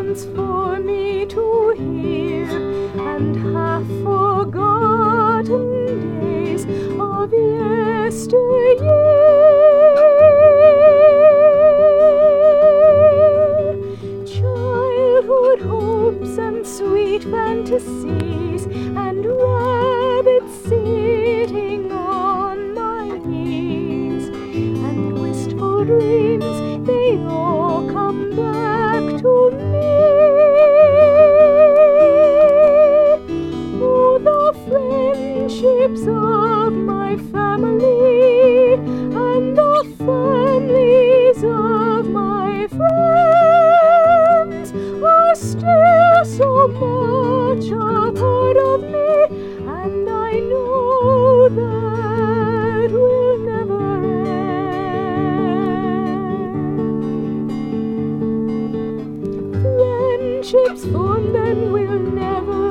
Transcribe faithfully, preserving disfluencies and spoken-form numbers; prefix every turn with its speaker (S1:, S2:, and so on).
S1: sounds for me to hear, and half-forgotten days of yesteryear. Childhood hopes and sweet fantasies, and rabbits sitting on my knees, and wistful dreams, they all come back to me. Oh, the friendships of my family, and the families of my friends are still so much a part of me, and I know that will never end. Friendships formed then will never